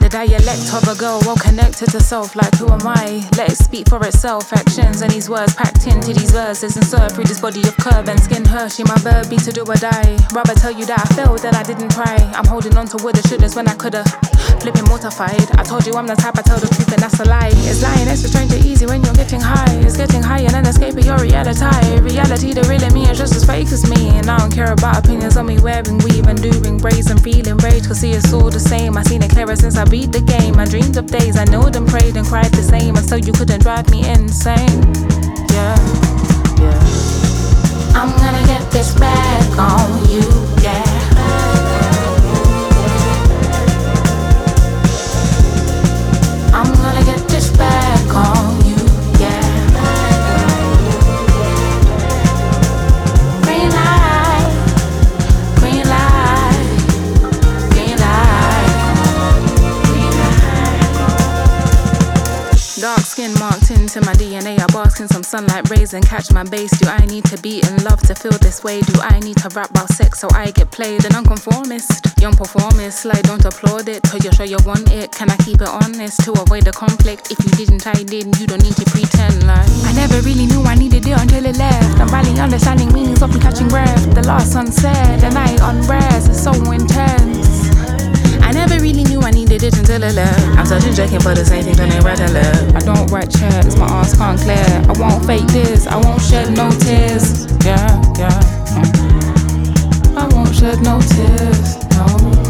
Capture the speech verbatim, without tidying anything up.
The dialect of a girl well connected to self, like who am I? Let it speak for itself. Actions and these words packed into these verses, insert through this body of curve and skin Hershey. My verb be to do or die. Rather tell you that I failed than I didn't try. I'm holding on to woulda shouldas when I coulda. Flipping mortified. I told you I'm the type I tell the truth and that's a lie. It's lying, it's a stranger easy when you're getting high. It's getting higher than escaping your reality. Reality, the real in me is just as fake as me. And I don't care about opinions on me wearing weave and doing braids and feeling rage. Cause see it's all the same. I seen it clearer since I beat the game. I dreamed of days I know them, prayed and cried the same. And so you couldn't drive me insane. Yeah, yeah. I'm gonna get this back on you, yeah. I'm gonna get this back on you, yeah. Green light, green light, green light, green light. Dark skin marked into my D N A. I bask in some sunlight rays and catch my base. Do I need to be in love to feel this way? Do I need to rap about sex so I get played? An unconformist, young performist, like don't applaud it till you're sure you want it. Can I keep it honest to avoid the conflict? If you didn't, I did. You don't need to pretend like I never really knew I needed it until it left. I'm finally understanding meanings of me catching breath. The last sunset, the night unrest is so intense. I never really knew I needed it until it left. I'm searching, checking for the same thing, turning right and left. I don't write checks, my ass can't clear. I won't fake this, I won't shed no tears. Yeah, yeah. I won't shed no tears, no.